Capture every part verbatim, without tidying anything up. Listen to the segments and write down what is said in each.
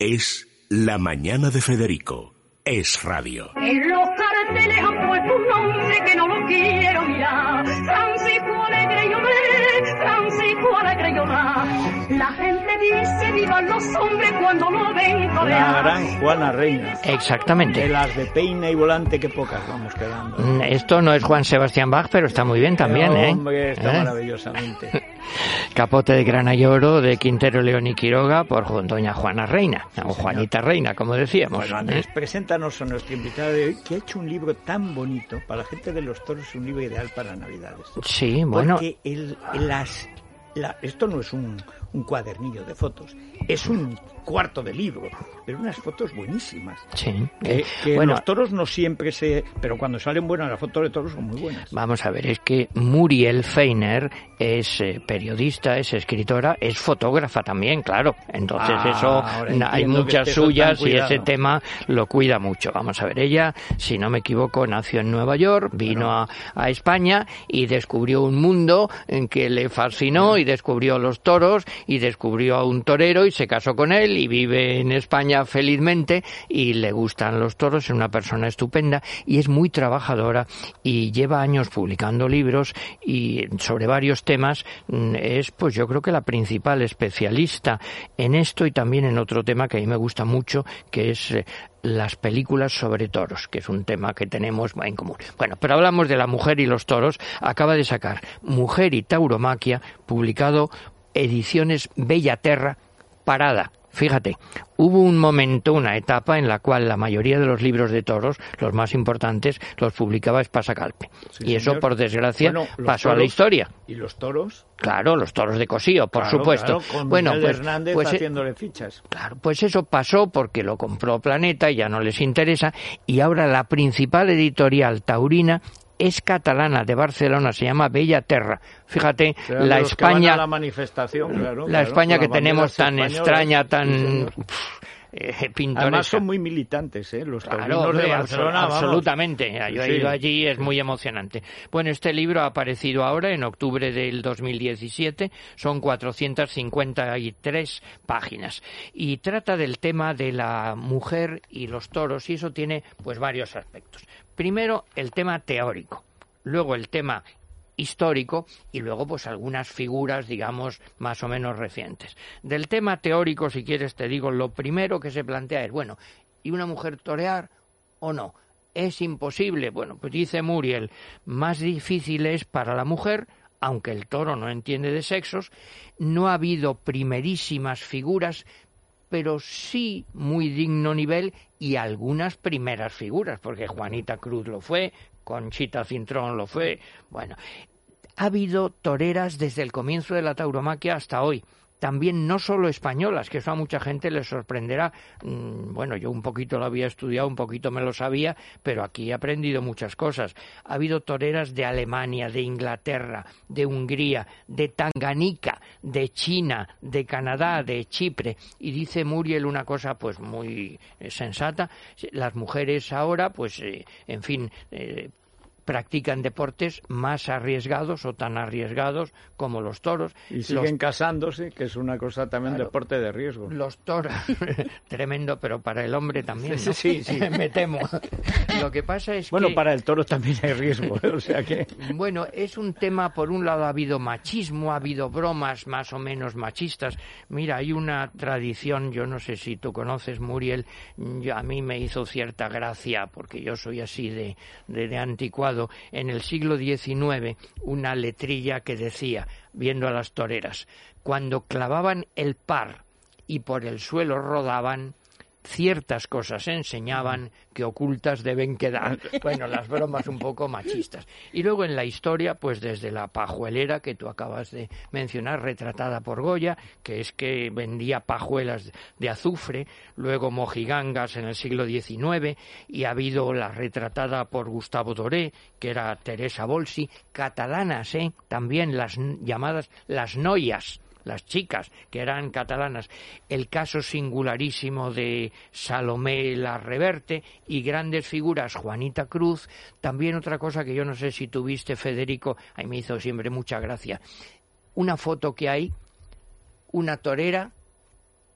Es La Mañana de Federico. Es radio. En los carteles han puesto un nombre que no lo quiero mirar. Francisco Alegre Lloré, Francisco Alegre Llorá. La gente dice vivan los hombres cuando lo ven torear. La gran Juana Reina. Exactamente. De las de peina y volante, que pocas vamos quedando. Esto no es Juan Sebastián Bach, pero está muy bien también, pero, ¿eh? Hombre, está ¿Eh? maravillosamente. Capote de grana y oro de Quintero, León y Quiroga por doña Juana Reina, sí, o Juanita señor. Reina, como decíamos. Bueno, Andrés, ¿eh? Preséntanos a nuestra invitada de hoy, que ha hecho un libro tan bonito. Para la gente de los toros es un libro ideal para Navidades. Sí, bueno. Porque el, las, la, esto no es un, un cuadernillo de fotos, es un cuarto de libro, pero unas fotos buenísimas. Sí. Que, que bueno, los toros no siempre se... Pero cuando salen buenas las fotos de toros son muy buenas. Vamos a ver, es que Muriel Feiner es eh, periodista, es escritora, es fotógrafa también, claro. Entonces ah, eso, hay muchas suyas y ese tema lo cuida mucho. Vamos a ver, ella, si no me equivoco, nació en Nueva York, vino bueno. a, a España y descubrió un mundo en que le fascinó bueno. y descubrió los toros y descubrió a un torero y se casó con él y vive en España felizmente y le gustan los toros, es una persona estupenda y es muy trabajadora y lleva años publicando libros y sobre varios temas es, pues yo creo que la principal especialista en esto y también en otro tema que a mí me gusta mucho, que es eh, las películas sobre toros, que es un tema que tenemos en común. Bueno, pero hablamos de la mujer y los toros. Acaba de sacar Mujer y Tauromaquia, publicado Ediciones Bellaterra, Parada. Fíjate, hubo un momento, una etapa en la cual la mayoría de los libros de toros, los más importantes, los publicaba Espasa-Calpe. Sí, y eso, señor. Por desgracia, bueno, pasó toros, a la historia. ¿Y los toros? Claro, los toros de Cosío, por claro, supuesto. Claro, con bueno, Miguel pues, Hernández pues, haciéndole fichas. Claro, pues eso pasó porque lo compró Planeta y ya no les interesa. Y ahora la principal editorial taurina es catalana, de Barcelona, se llama Bellaterra. Fíjate, Serán la los España, que van a la manifestación, claro, la claro, España que tenemos tan españolas. extraña, tan Sí, eh, pintoresca. Además son muy militantes, ¿eh? Los taurinos claro, hombre, de Barcelona, absol- absolutamente. Yo he sí. ido allí, es muy emocionante. Bueno, este libro ha aparecido ahora en octubre del dos mil diecisiete, son cuatrocientas cincuenta y tres páginas y trata del tema de la mujer y los toros y eso tiene pues varios aspectos. Primero, el tema teórico, luego el tema histórico y luego pues algunas figuras, digamos, más o menos recientes. Del tema teórico, si quieres, te digo, lo primero que se plantea es, bueno, ¿y una mujer torear o no? ¿Es imposible? Bueno, pues dice Muriel, más difícil es para la mujer, aunque el toro no entiende de sexos, no ha habido primerísimas figuras, pero sí muy digno nivel y algunas primeras figuras, porque Juanita Cruz lo fue, Conchita Cintrón lo fue. Bueno, ha habido toreras desde el comienzo de la tauromaquia hasta hoy. También no solo españolas, que eso a mucha gente les sorprenderá. Bueno, yo un poquito lo había estudiado, un poquito me lo sabía, pero aquí he aprendido muchas cosas. Ha habido toreras de Alemania, de Inglaterra, de Hungría, de Tanganica, de China, de Canadá, de Chipre. Y dice Muriel una cosa pues muy eh, sensata. Las mujeres ahora, pues, eh, en fin... Eh, practican deportes más arriesgados o tan arriesgados como los toros. Y siguen los... casándose, que es una cosa también claro, deporte de riesgo. Los toros, tremendo, pero para el hombre también, ¿no? Sí, sí. Me temo. Lo que pasa es bueno, que... Bueno, para el toro también hay riesgo, ¿eh? O sea que... Bueno, es un tema, por un lado ha habido machismo, ha habido bromas más o menos machistas. Mira, hay una tradición, yo no sé si tú conoces, Muriel, yo, a mí me hizo cierta gracia, porque yo soy así de, de, de anticuado. En el siglo diecinueve, una letrilla que decía, viendo a las toreras, cuando clavaban el par y por el suelo rodaban, ciertas cosas enseñaban que ocultas deben quedar. Bueno, las bromas un poco machistas. Y luego en la historia, pues desde la pajuelera que tú acabas de mencionar, retratada por Goya, que es que vendía pajuelas de azufre, luego mojigangas en el siglo diecinueve, y ha habido la retratada por Gustavo Doré, que era Teresa Bolsi, catalanas, ¿eh? También las llamadas las noias, las chicas, que eran catalanas, el caso singularísimo de Salomé la Reverte y grandes figuras, Juanita Cruz. También otra cosa que yo no sé si tuviste, Federico, a mí me hizo siempre mucha gracia, una foto que hay, una torera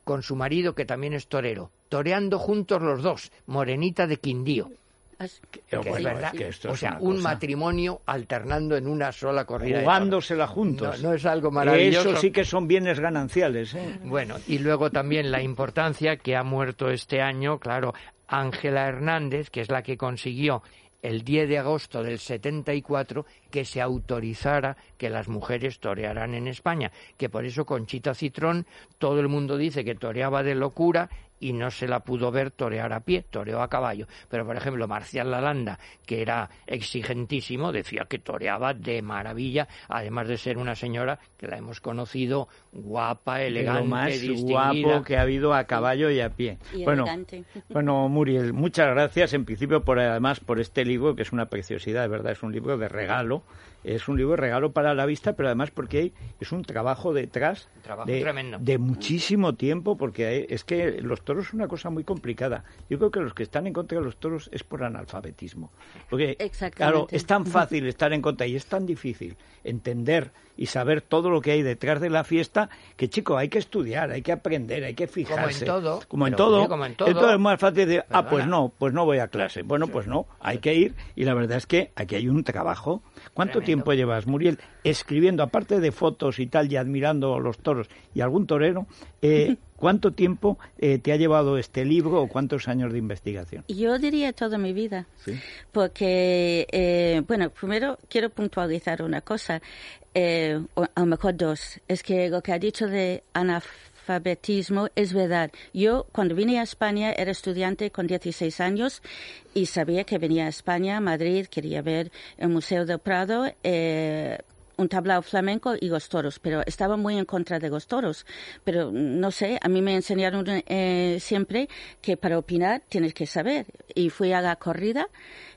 con su marido, que también es torero, toreando juntos los dos, Morenita de Quindío. Que, que bueno, es verdad, que esto o sea, un cosa. Matrimonio alternando en una sola corrida. Jugándosela juntos. No, no es algo maravilloso. Eso sí que son bienes gananciales, ¿eh? Bueno, y luego también la importancia que ha muerto este año, claro, Ángela Hernández, que es la que consiguió el diez de agosto del setenta y cuatro que se autorizara que las mujeres torearan en España, que por eso Conchita Citrón, todo el mundo dice que toreaba de locura y no se la pudo ver torear a pie, toreó a caballo. Pero, por ejemplo, Marcial Lalanda, que era exigentísimo, decía que toreaba de maravilla, además de ser una señora que la hemos conocido guapa, elegante, lo más distinguida. Guapo que ha habido a caballo y a pie. Y bueno, elegante. Bueno, Muriel, muchas gracias en principio por además por este libro, que es una preciosidad, de verdad, es un libro de regalo. Es un libro de regalo para la vista, pero además porque hay, es un trabajo detrás trabajo de, tremendo. de muchísimo tiempo, porque hay, es que los toros son una cosa muy complicada. Yo creo que los que están en contra de los toros es por analfabetismo. Porque, claro, es tan fácil estar en contra y es tan difícil entender y saber todo lo que hay detrás de la fiesta, que, chico, hay que estudiar, hay que aprender, hay que fijarse. Como en todo. Como en Pero, todo. oye, como en todo. Entonces es más fácil de, Perdona. ah, pues no, pues no voy a clase. Bueno, Sí. pues no, hay que ir. Y la verdad es que aquí hay un trabajo. ¿Cuánto Tremendo. tiempo llevas, Muriel, escribiendo, aparte de fotos y tal, y admirando los toros y algún torero, eh, cuánto tiempo eh, te ha llevado este libro o cuántos años de investigación? Yo diría toda mi vida, ¿Sí? porque, eh, bueno, primero quiero puntualizar una cosa, eh, o a lo mejor dos, es que lo que ha dicho de analfabetismo es verdad. Yo, cuando vine a España, era estudiante con dieciséis años y sabía que venía a España, a Madrid, quería ver el Museo del Prado, eh, un tablao flamenco y los toros, pero estaba muy en contra de los toros. Pero no sé, a mí me enseñaron eh, siempre que para opinar tienes que saber. Y fui a la corrida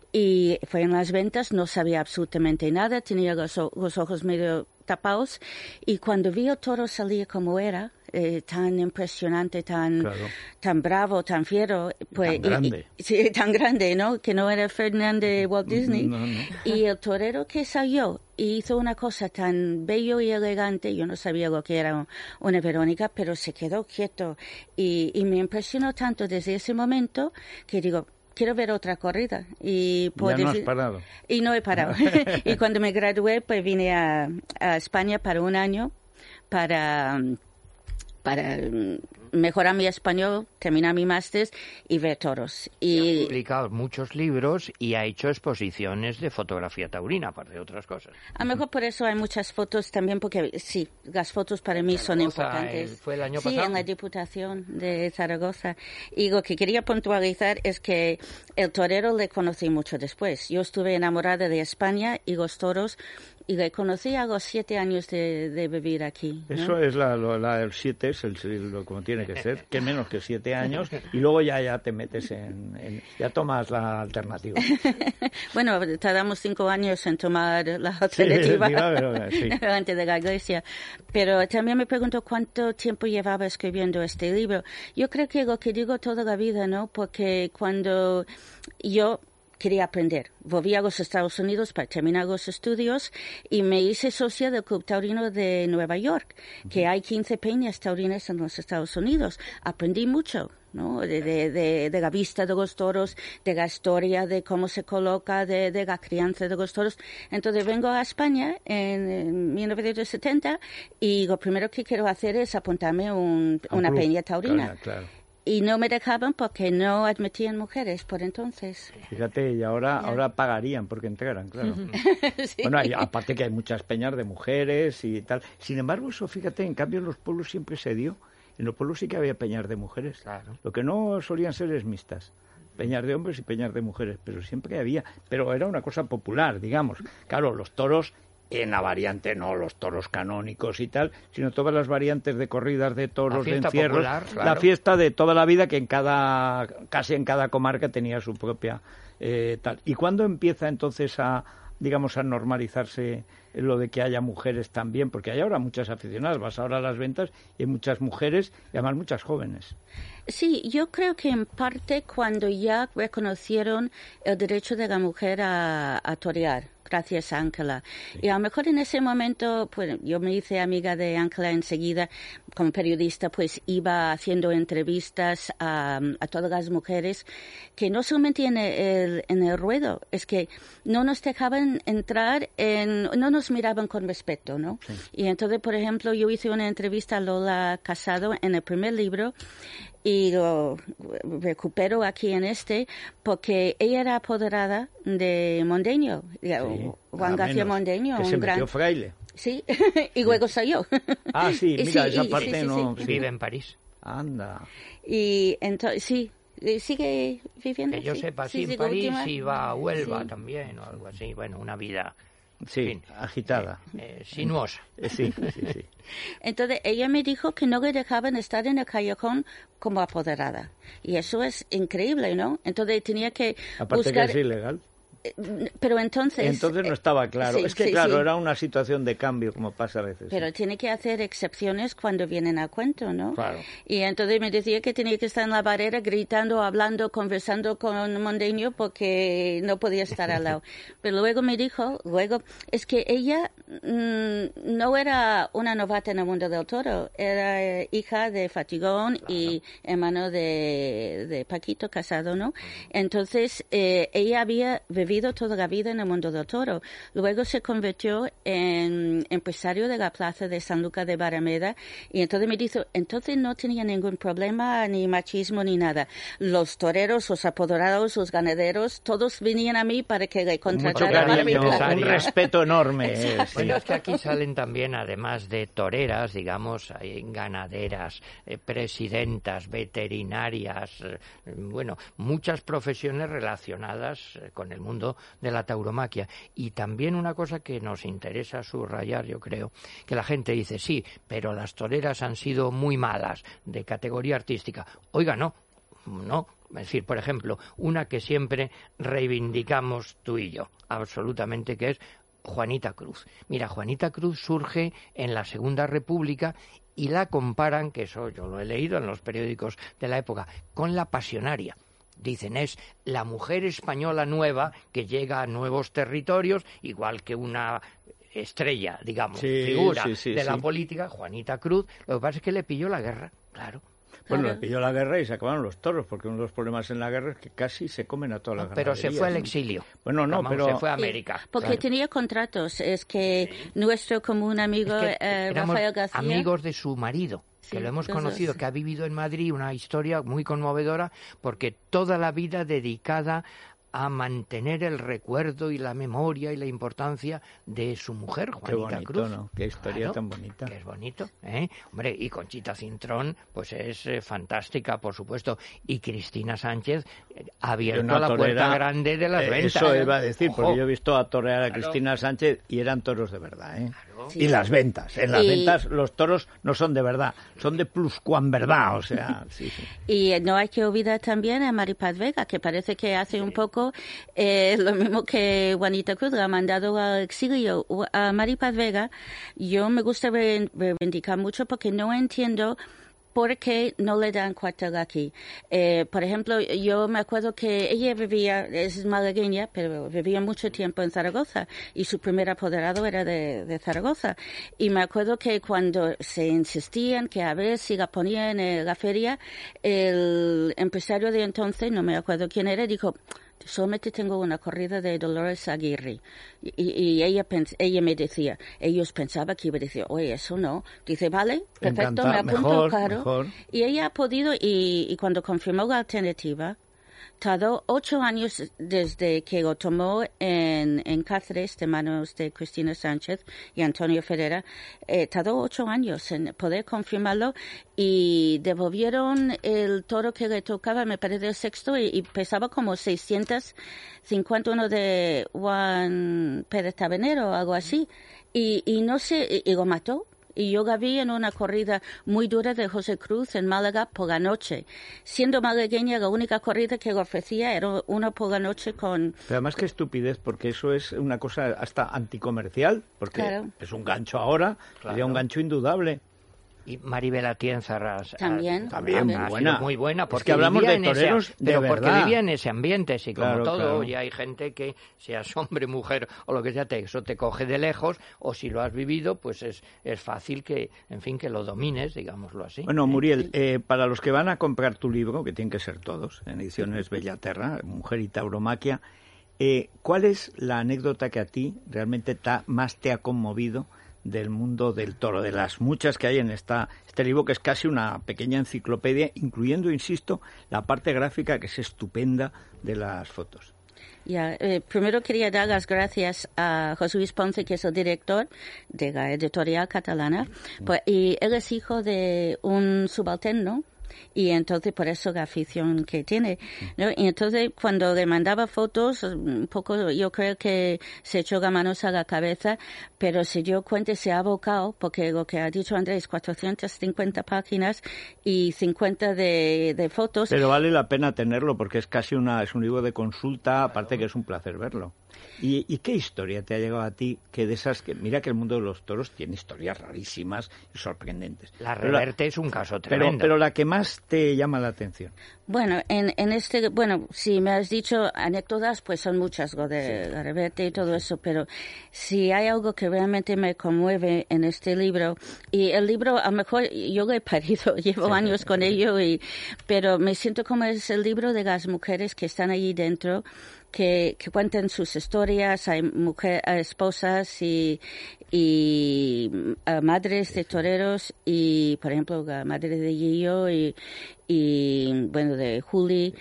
y fue en las ventas, no sabía absolutamente nada, tenía los, los ojos medio tapados y cuando vi el toro salir como era, eh, tan impresionante, tan Claro. tan bravo, tan fiero, pues Tan grande. y- y- sí, tan grande, ¿no? Que no era Ferdinand de Walt Disney. No, no. Y el torero que salió y hizo una cosa tan bello y elegante, yo no sabía lo que era una Verónica, pero se quedó quieto y, y me impresionó tanto desde ese momento que digo, quiero ver otra corrida. Y por Ya no has decir- parado. Y no he parado. Y cuando me gradué, pues vine a, a España para un año para para mm, mejorar mi español, terminar mi máster y ver toros. Ha Y publicado muchos libros y ha hecho exposiciones de fotografía taurina, aparte de otras cosas. a lo mejor por eso hay muchas fotos también, porque sí, las fotos para mí son Zaragoza, importantes. eh, ¿fue el año sí, pasado? en la Diputación de Zaragoza. Y lo que quería puntualizar es que el torero le conocí mucho después. Yo estuve enamorada de España y los toros, y le conocí a los siete años de, de vivir aquí, ¿no? Eso es la, lo- la- el siete, es el, lo como tiene que ser, que menos que siete años, y luego ya, ya te metes en, en- ya tomas la alternativa. Bueno, tardamos cinco años en tomar la Sí, alternativa diga, pero, sí. antes de la iglesia. Pero también me pregunto cuánto tiempo llevaba escribiendo este libro. Yo creo que lo que digo toda la vida, ¿no? Porque cuando yo quería aprender, volví a los Estados Unidos para terminar los estudios y me hice socia del Club Taurino de Nueva York, que hay quince peñas taurinas en los Estados Unidos. Aprendí mucho, ¿no? De, de, de, de la vista de los toros, de la historia, de cómo se coloca, de, de la crianza de los toros. Entonces vengo a España en, en mil novecientos setenta y lo primero que quiero hacer es apuntarme un, A un una club. peña taurina. Claro, claro. Y no me dejaban porque no admitían mujeres por entonces. Fíjate, y ahora, ahora pagarían porque entraran, claro. Sí. Bueno, hay- aparte que hay muchas peñas de mujeres y tal. Sin embargo, eso, fíjate, en cambio en los pueblos siempre se dio. En los pueblos sí que había peñas de mujeres. Claro. Lo que no solían ser es mixtas. Peñas de hombres y peñas de mujeres, pero siempre había. Pero era una cosa popular, digamos. Claro, los toros en la variante, no los toros canónicos y tal, sino todas las variantes de corridas de toros, La de fiesta encierros. popular, claro. La fiesta de toda la vida, que en cada, casi en cada comarca tenía su propia eh, tal. ¿Y cuándo empieza entonces a, digamos, a normalizarse lo de que haya mujeres también? Porque hay ahora muchas aficionadas, vas ahora a las ventas y hay muchas mujeres y además muchas jóvenes. Sí, yo creo que en parte cuando ya reconocieron el derecho de la mujer a, a torear, gracias a Ángela. Sí. Y a lo mejor en ese momento, pues yo me hice amiga de Ángela enseguida, como periodista, pues iba haciendo entrevistas a, a todas las mujeres que no solamente en el, en el ruedo, es que no nos dejaban entrar, en, no nos miraban con respeto, ¿no? Sí. Y entonces, por ejemplo, yo hice una entrevista a Lola Casado en el primer libro, y lo recupero aquí en este, porque ella era apoderada de Mondeño, sí, Juan García Mondeño, que un se gran... metió fraile. Sí, y luego salió. Ah, sí, mira, sí, esa parte sí, sí, no... sí. Vive en París. Anda. Y entonces, sí, sigue viviendo. Que yo sí, sepa, sí, sí, en París última. y va a Huelva sí. también, o algo así. Bueno, una vida... Sí, en fin, agitada. Eh, eh, sinuosa. Eh, sí, sí, sí. Entonces, ella me dijo que no le dejaban estar en el callejón como apoderada. Y eso es increíble, ¿no? Entonces, tenía que Aparte buscar... que es ilegal. Pero entonces... Entonces no estaba claro. Sí, es que, sí, claro, sí. era una situación de cambio, como pasa a veces. Pero sí. tiene que hacer excepciones cuando vienen a cuento, ¿no? Claro. Y entonces me decía que tenía que estar en la barrera gritando, hablando, conversando con Mondeño porque no podía estar al lado. Pero luego me dijo, luego, es que ella mmm, no era una novata en el mundo del toro, era eh, hija de Fatigón claro. y hermano de, de Paquito Casado, ¿no? Entonces, eh, ella había vivido toda la vida en el mundo del toro. Luego se convirtió en empresario de la plaza de San Lucas de Barrameda y entonces me dijo, entonces no tenía ningún problema, ni machismo, ni nada. Los toreros, los apoderados, los ganaderos, todos venían a mí para que le contratara para mi plaza. Un respeto enorme. Eh, sí. Bueno, es que aquí salen también, además de toreras, digamos, hay ganaderas, eh, presidentas, veterinarias, eh, bueno, muchas profesiones relacionadas eh, con el mundo de la tauromaquia. Y también una cosa que nos interesa subrayar, yo creo, que la gente dice, sí, pero las toreras han sido muy malas, de categoría artística. Oiga, no, no. Es decir, por ejemplo, una que siempre reivindicamos tú y yo, absolutamente, que es Juanita Cruz. Mira, Juanita Cruz surge en la Segunda República y la comparan, que eso yo lo he leído en los periódicos de la época, con la Pasionaria. Dicen, es la mujer española nueva que llega a nuevos territorios, igual que una estrella, digamos, sí, figura sí, sí, de la sí. política, Juanita Cruz. Lo que pasa es que le pilló la guerra, claro. Bueno, claro. le pilló la guerra y se acabaron los toros, porque uno de los problemas en la guerra es que casi se comen a todas las Pero ganaderías. se fue al exilio. Bueno, no, Vamos, pero... se fue a América. Sí, porque claro. tenía contratos. Es que sí. nuestro común amigo es que eh, Rafael García... amigos de su marido. Que sí, lo hemos entonces... conocido, que ha vivido en Madrid, una historia muy conmovedora, porque toda la vida dedicada a mantener el recuerdo y la memoria y la importancia de su mujer, Juanita Qué bonito, Cruz. ¿no? Qué historia claro, tan bonita. Que es bonito, ¿eh? Hombre, y Conchita Cintrón, pues es eh, fantástica, por supuesto. Y Cristina Sánchez eh, ha abierto la torera, puerta grande de las eh, ventas. Eso iba a decir, Ojo. porque yo he visto a torear a claro. Cristina Sánchez y eran toros de verdad, ¿eh? Claro. Sí. Y las ventas. En las y... ventas los toros no son de verdad, son de pluscuan-verdad, o sea... Sí, sí. Y no hay que olvidar también a Maripaz Vega, que parece que hace sí. un poco eh, lo mismo que Juanita Cruz, la ha mandado al exilio. A Maripaz Vega yo me gusta reivindicar mucho porque no entiendo ¿por qué no le dan cuartel aquí? Eh, por ejemplo, yo me acuerdo que ella vivía, es malagueña, pero vivía mucho tiempo en Zaragoza y su primer apoderado era de, de Zaragoza. Y me acuerdo que cuando se insistían que a ver si la ponían en la feria, el empresario de entonces, no me acuerdo quién era, dijo... solamente tengo una corrida de Dolores Aguirre. Y, y ella pens- ella me decía, ellos pensaban que iba a decir, oye, eso no. Dice, vale, perfecto, Encanta, me apunto, mejor, claro. Mejor. Y ella ha podido, y, y cuando confirmó la alternativa, tardó ocho años desde que lo tomó en, en Cáceres, de manos de Cristina Sánchez y Antonio Ferreira, eh, tardó ocho años en poder confirmarlo y devolvieron el toro que le tocaba, me parece el sexto, y, y pesaba como seiscientos cincuenta, uno de Juan Pérez Tabenero o algo así, y, y no sé, y, y lo mató. Y yo la vi en una corrida muy dura de José Cruz en Málaga por la noche. Siendo malagueña, la única corrida que le ofrecía era una por la noche con... Pero además qué estupidez, porque eso es una cosa hasta anticomercial, porque claro. es un gancho ahora, claro. Sería un gancho indudable. Y Maribel Atienza Ras, también, también muy buena. Muy buena, porque es que hablamos de toreros ese, de pero verdad. porque vivía en ese ambiente, sí, como claro, todo, claro. y hay gente que, seas hombre, mujer o lo que sea, te, eso te coge de lejos, o si lo has vivido, pues es, es fácil que, en fin, que lo domines, digámoslo así. Bueno, Muriel, eh, para los que van a comprar tu libro, que tienen que ser todos, en ediciones Bellaterra, Mujer y Tauromaquia, eh, ¿cuál es la anécdota que a ti realmente ta, más te ha conmovido del mundo del toro, de las muchas que hay en esta, este libro, que es casi una pequeña enciclopedia, incluyendo, insisto, la parte gráfica, que es estupenda, de las fotos? Ya, eh, primero quería dar las gracias a José Luis Ponce, que es el director de la editorial catalana, pues, y él es hijo de un subalterno, y entonces por eso la afición que tiene, ¿no? Y entonces cuando le mandaba fotos, un poco yo creo que se echó las manos a la cabeza, pero se dio cuenta y se ha abocado, porque lo que ha dicho Andrés, cuatrocientas cincuenta páginas y cincuenta de, de fotos. Pero vale la pena tenerlo, porque es casi una, es un libro de consulta, aparte que es un placer verlo. ¿Y, ¿Y qué historia te ha llegado a ti? Que de esas que mira que el mundo de los toros tiene historias rarísimas y sorprendentes. La Reverte la, es un caso tremendo. Pero, pero la que más te llama la atención. Bueno, en, en este, bueno, si me has dicho anécdotas, pues son muchas, lo de sí. la Reverte y todo sí. eso, pero si hay algo que realmente me conmueve en este libro, y el libro, a lo mejor yo lo he parido, llevo sí. años con ello, y, pero me siento como es el libro de las mujeres que están allí dentro, que, que cuentan sus historias, hay mujeres, esposas y, y uh, madres de toreros, y por ejemplo la madre de Guillo y, y bueno, de Juli,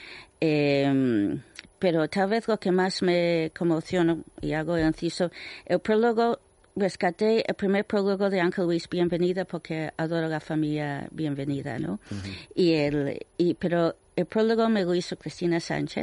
eh, pero tal vez lo que más me conmociona, y hago el inciso, el prólogo. Rescaté el primer prólogo de Ángel Luis Bienvenida porque adoro la familia Bienvenida, ¿no? Uh-huh. Y el, y, pero el prólogo me lo hizo Cristina Sánchez.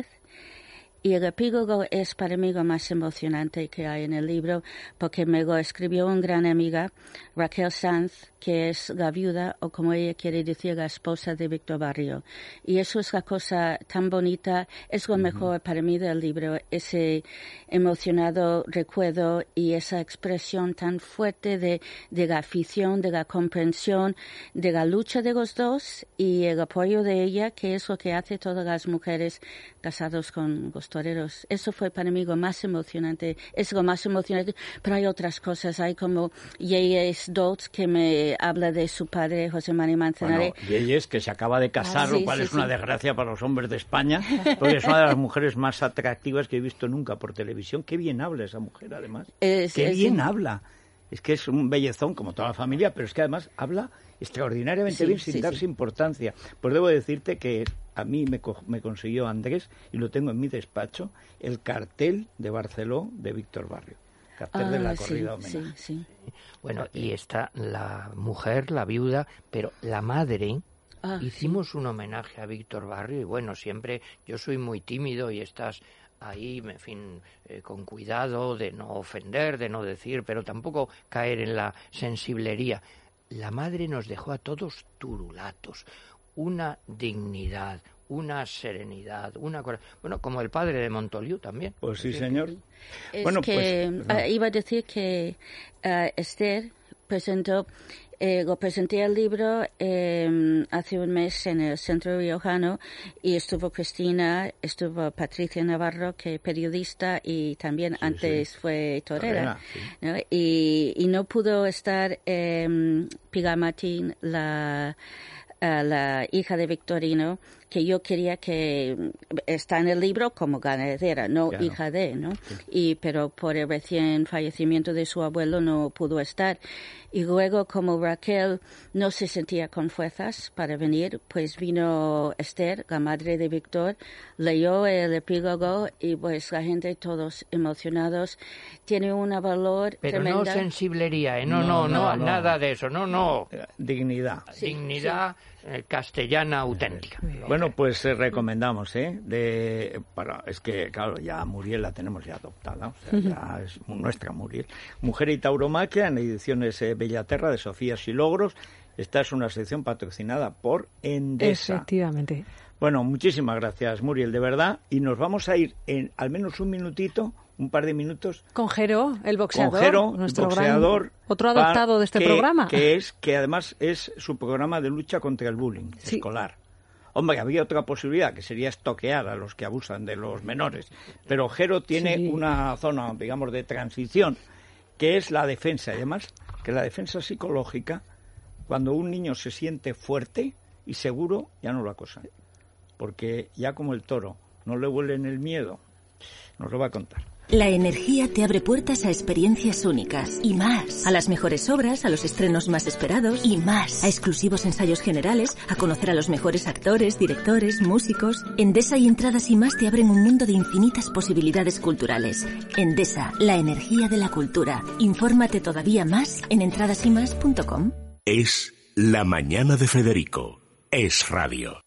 Y el epílogo es para mí lo más emocionante que hay en el libro, porque me lo escribió una gran amiga, Raquel Sanz, que es la viuda, o como ella quiere decir, la esposa de Víctor Barrio. Y eso es la cosa tan bonita, es lo uh-huh. mejor para mí del libro, ese emocionado recuerdo y esa expresión tan fuerte de, de la afición, de la comprensión, de la lucha de los dos y el apoyo de ella, que es lo que hace todas las mujeres casadas con los toreros. Eso fue para mí lo más emocionante, es lo más emocionante, pero hay otras cosas, hay como Yeyes Dots, que me habla de su padre, José María Manzanares. Bueno, Yeyes, que se acaba de casar, ah, sí, lo cual sí, es sí. una desgracia para los hombres de España, porque es una de las mujeres más atractivas que he visto nunca por televisión. Qué bien habla esa mujer, además. Es, Qué es, bien sí. habla. Es que es un bellezón, como toda la familia, pero es que además habla extraordinariamente sí, bien, sin sí, darse sí. importancia. Pues debo decirte que a mí me, co- me consiguió Andrés, y lo tengo en mi despacho, el cartel de Barceló de Víctor Barrio. Cartel ah, de la corrida sí, homenaje. Sí, sí. Bueno, y está la mujer, la viuda, pero la madre... Ah, hicimos sí. un homenaje a Víctor Barrio, y bueno, siempre yo soy muy tímido y estás... ahí, en fin, eh, con cuidado de no ofender, de no decir, pero tampoco caer en la sensiblería. La madre nos dejó a todos turulatos, una dignidad, una serenidad, una cosa... Bueno, como el padre de Montoliu también. Pues sí, señor. Es bueno, que pues, no. uh, iba a decir que uh, Esther presentó... Eh, lo presenté el libro eh, hace un mes en el Centro Riojano, y estuvo Cristina, estuvo Patricia Navarro, que es periodista y también sí, antes sí. fue torera, sí. ¿no? Y, y no pudo estar eh, Pilar Martín, la, uh, la hija de Victorino, que yo quería que está en el libro como ganadera, no claro. hija de, ¿no? Sí. Y pero por el recién fallecimiento de su abuelo no pudo estar. Y luego, como Raquel no se sentía con fuerzas para venir, pues vino Esther, la madre de Víctor, leyó el epílogo, y pues la gente todos emocionados. Tiene un valor pero tremenda. Pero no sensiblería, ¿eh? no, no, no, no, no, nada de eso, no, no. Dignidad. Sí, dignidad sí. Eh, castellana auténtica. Bueno, pues eh, recomendamos, ¿eh? De, para, es que, claro, ya Muriel la tenemos ya adoptada, o sea, ya es nuestra Muriel. Mujer y Tauromaquia, en ediciones eh, Bellaterra, de Sofía Silogros. Esta es una sección patrocinada por Endesa. Efectivamente. Bueno, muchísimas gracias, Muriel, de verdad. Y nos vamos a ir en al menos un minutito un par de minutos. Con Jero, el boxeador. Con Jero, nuestro boxeador. Gran, otro adoptado de este que, programa. Que, es, que además es su programa de lucha contra el bullying sí. escolar. Hombre, había otra posibilidad, que sería estoquear a los que abusan de los menores. Pero Jero tiene sí. una zona, digamos, de transición, que es la defensa. Y además, que la defensa psicológica, cuando un niño se siente fuerte y seguro, ya no lo acosan. Porque ya como el toro no le huelen el miedo, nos lo va a contar. La energía te abre puertas a experiencias únicas y más, a las mejores obras, a los estrenos más esperados y más, a exclusivos ensayos generales, a conocer a los mejores actores, directores, músicos. Endesa y Entradas y Más te abren un mundo de infinitas posibilidades culturales. Endesa, la energía de la cultura. Infórmate todavía más en entradas y más punto com. Es La Mañana de Federico. Es Radio.